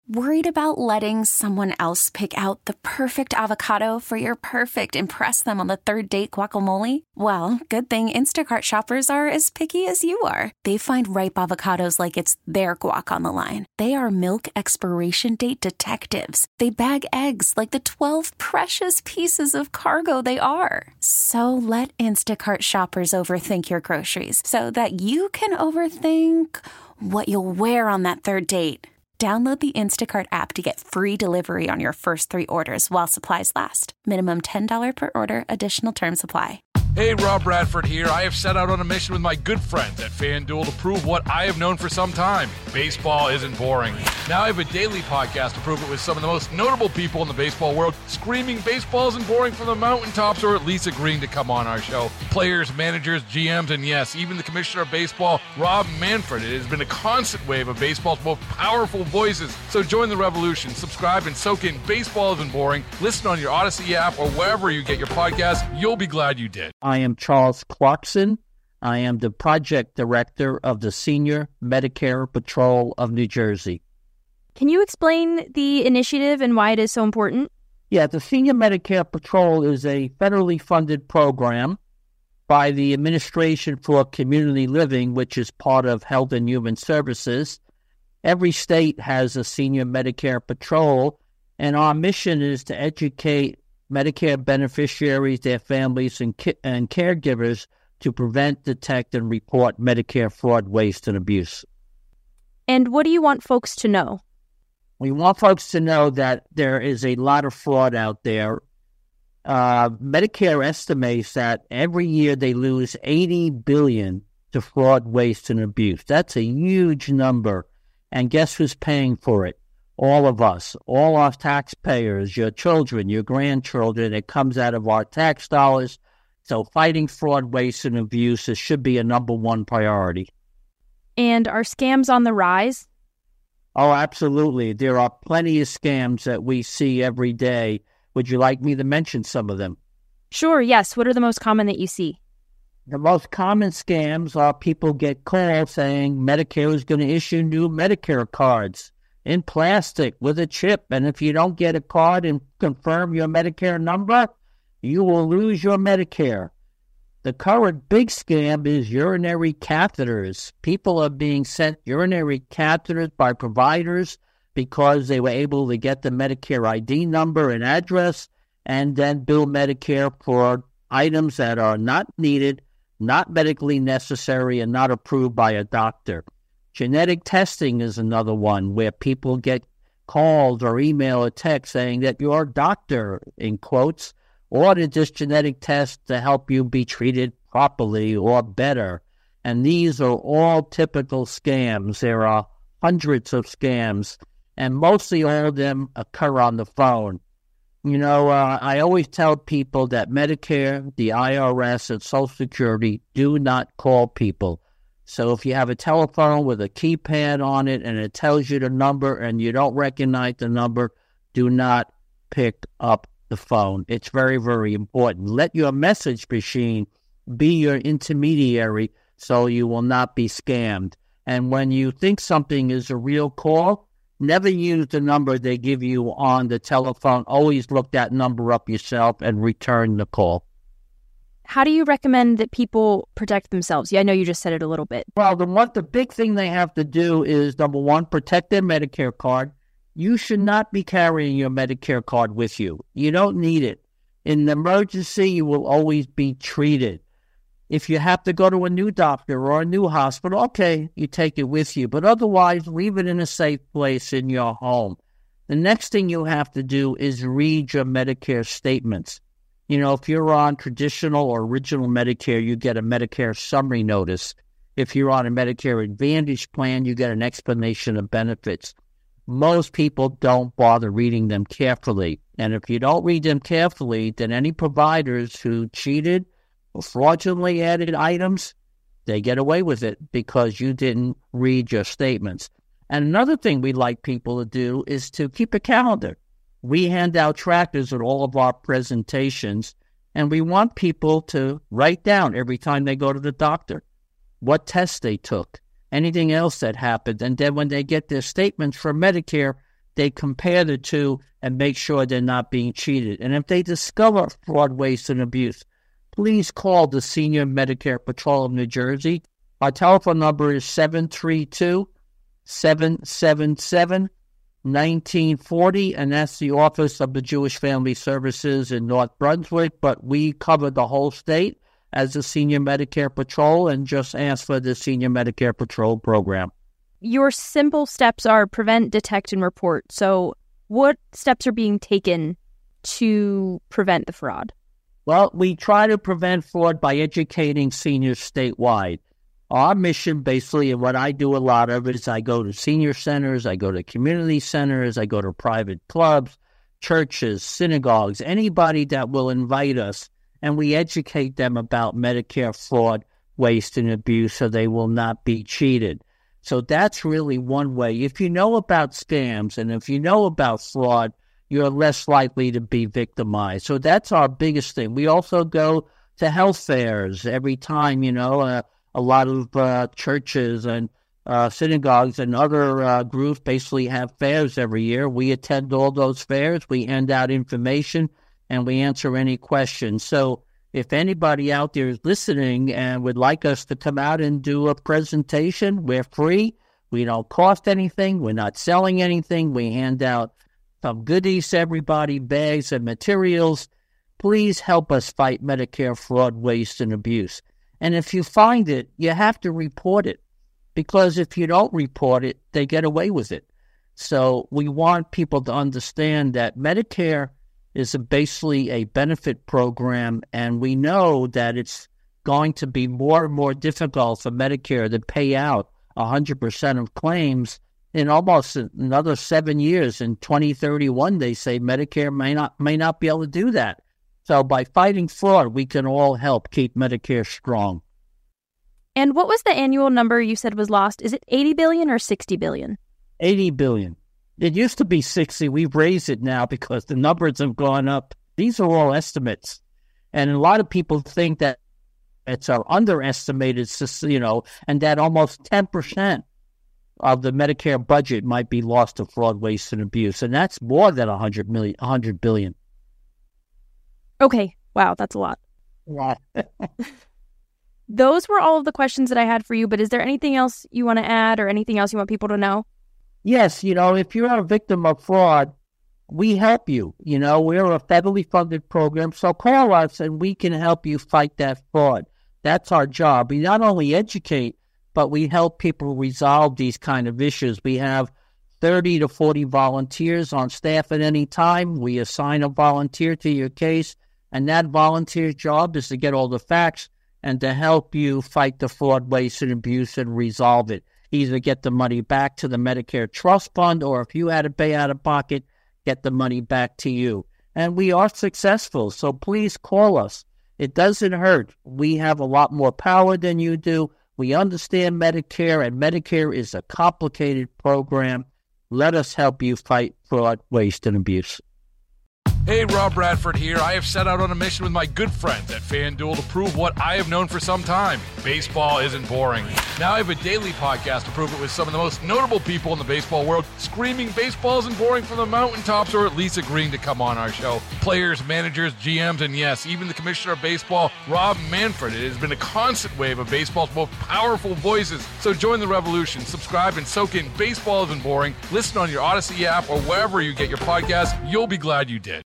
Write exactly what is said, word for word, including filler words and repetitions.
Worried about letting someone else pick out the perfect avocado for your perfect impress them on the third date guacamole? Well, good thing Instacart shoppers are as picky as you are. They find ripe avocados like it's their guac on the line. They are milk expiration date detectives. They bag eggs like the twelve precious pieces of cargo they are. So let Instacart shoppers overthink your groceries so that you can overthink what you'll wear on that third date. Download the Instacart app to get free delivery on your first three orders while supplies last. Minimum ten dollars per order. Additional terms apply. Hey, Rob Bradford here. I have set out on a mission with my good friends at FanDuel to prove what I have known for some time. Baseball isn't boring. Now I have a daily podcast to prove it with some of the most notable people in the baseball world, screaming baseball isn't boring from the mountaintops, or at least agreeing to come on our show. Players, managers, G Ms, and yes, even the commissioner of baseball, Rob Manfred. It has been a constant wave of baseball's most powerful voices. So join the revolution. Subscribe and soak in Baseball Isn't Boring. Listen on your Odyssey app or wherever you get your podcasts. You'll be glad you did. I am Charles Clarkson. I am the project director of the Senior Medicare Patrol of New Jersey. Can you explain the initiative and why it is so important? Yeah, the Senior Medicare Patrol is a federally funded program by the Administration for Community Living, which is part of Health and Human Services. Every state has a Senior Medicare Patrol, and our mission is to educate Medicare beneficiaries, their families, and, ki- and caregivers to prevent, detect, and report Medicare fraud, waste, and abuse. And what do you want folks to know? We want folks to know that there is a lot of fraud out there. Uh, Medicare estimates that every year they lose eighty billion dollars to fraud, waste, and abuse. That's a huge number. And guess who's paying for it? All of us, all our taxpayers, your children, your grandchildren. It comes out of our tax dollars. So fighting fraud, waste, and abuse it should be a number one priority. And are scams on the rise? Oh, absolutely. There are plenty of scams that we see every day. Would you like me to mention some of them? Sure, yes. What are the most common that you see? The most common scams are people get calls saying Medicare is going to issue new Medicare cards in plastic with a chip, and if you don't get a card and confirm your Medicare number, you will lose your Medicare. The current big scam is urinary catheters. People are being sent urinary catheters by providers because they were able to get the Medicare I D number and address and then bill Medicare for items that are not needed, not medically necessary, and not approved by a doctor. Genetic testing is another one where people get called or email or text saying that your doctor, in quotes, ordered this genetic test to help you be treated properly or better. And these are all typical scams. There are hundreds of scams, and mostly all of them occur on the phone. You know, uh, I always tell people that Medicare, the I R S, and Social Security do not call people. So if you have a telephone with a keypad on it and it tells you the number and you don't recognize the number, do not pick up the phone. It's very, very important. Let your message machine be your intermediary so you will not be scammed. And when you think something is a real call, never use the number they give you on the telephone. Always look that number up yourself and return the call. How do you recommend that people protect themselves? Yeah, I know you just said it a little bit. Well, the one, the big thing they have to do is, number one, protect their Medicare card. You should not be carrying your Medicare card with you. You don't need it. In an emergency, you will always be treated. If you have to go to a new doctor or a new hospital, okay, you take it with you. But otherwise, leave it in a safe place in your home. The next thing you have to do is read your Medicare statements. You know, if you're on traditional or original Medicare, you get a Medicare summary notice. If you're on a Medicare Advantage plan, you get an explanation of benefits. Most people don't bother reading them carefully. And if you don't read them carefully, then any providers who cheated or fraudulently added items, they get away with it because you didn't read your statements. And another thing we like people to do is to keep a calendar. We hand out trackers at all of our presentations, and we want people to write down every time they go to the doctor what tests they took, anything else that happened. And then when they get their statements from Medicare, they compare the two and make sure they're not being cheated. And if they discover fraud, waste, and abuse, please call the Senior Medicare Patrol of New Jersey. Our telephone number is seven three two, seven seven seven, one nine four zero, and that's the Office of the Jewish Family Services in North Brunswick, but we cover the whole state as the Senior Medicare Patrol, and just ask for the Senior Medicare Patrol program. Your simple steps are prevent, detect, and report. So what steps are being taken to prevent the fraud? Well, we try to prevent fraud by educating seniors statewide. Our mission, basically, and what I do a lot of is I go to senior centers, I go to community centers, I go to private clubs, churches, synagogues, anybody that will invite us, and we educate them about Medicare fraud, waste, and abuse so they will not be cheated. So that's really one way. If you know about scams and if you know about fraud, you're less likely to be victimized. So that's our biggest thing. We also go to health fairs every time, you know, uh, a lot of uh, churches and uh, synagogues and other uh, groups basically have fairs every year. We attend all those fairs. We hand out information and we answer any questions. So if anybody out there is listening and would like us to come out and do a presentation, we're free. We don't cost anything. We're not selling anything. We hand out some goodies to everybody, bags and materials. Please help us fight Medicare fraud, waste, and abuse. And if you find it, you have to report it, because if you don't report it, they get away with it. So we want people to understand that Medicare is a, basically a benefit program, and we know that it's going to be more and more difficult for Medicare to pay out one hundred percent of claims in almost another seven years. In twenty thirty-one, they say Medicare may not may not be able to do that. So by fighting fraud, we can all help keep Medicare strong. And what was the annual number you said was lost? Is it eighty billion dollars or sixty billion dollars? eighty billion dollars. It used to be sixty. We've raised it now because the numbers have gone up. These are all estimates. And a lot of people think that it's an underestimated, you know, and that almost ten percent of the Medicare budget might be lost to fraud, waste, and abuse. And that's more than one hundred million, one hundred billion. Okay. Wow, that's a lot. Wow. Those were all of the questions that I had for you, but is there anything else you want to add or anything else you want people to know? Yes, you know, if you're a victim of fraud, we help you. You know, we're a federally funded program, so call us and we can help you fight that fraud. That's our job. We not only educate, but we help people resolve these kind of issues. We have thirty to forty volunteers on staff at any time. We assign a volunteer to your case, and that volunteer's job is to get all the facts and to help you fight the fraud, waste, and abuse and resolve it. Either get the money back to the Medicare Trust Fund, or if you had to pay out of pocket, get the money back to you. And we are successful, so please call us. It doesn't hurt. We have a lot more power than you do. We understand Medicare, and Medicare is a complicated program. Let us help you fight fraud, waste, and abuse. Hey, Rob Bradford here. I have set out on a mission with my good friends at FanDuel to prove what I have known for some time. Baseball isn't boring. Now I have a daily podcast to prove it with some of the most notable people in the baseball world, screaming baseball isn't boring from the mountaintops, or at least agreeing to come on our show. Players, managers, G Ms, and yes, even the commissioner of baseball, Rob Manfred. It has been a constant wave of baseball's most powerful voices. So join the revolution. Subscribe and soak in Baseball Isn't Boring. Listen on your Odyssey app or wherever you get your podcasts. You'll be glad you did.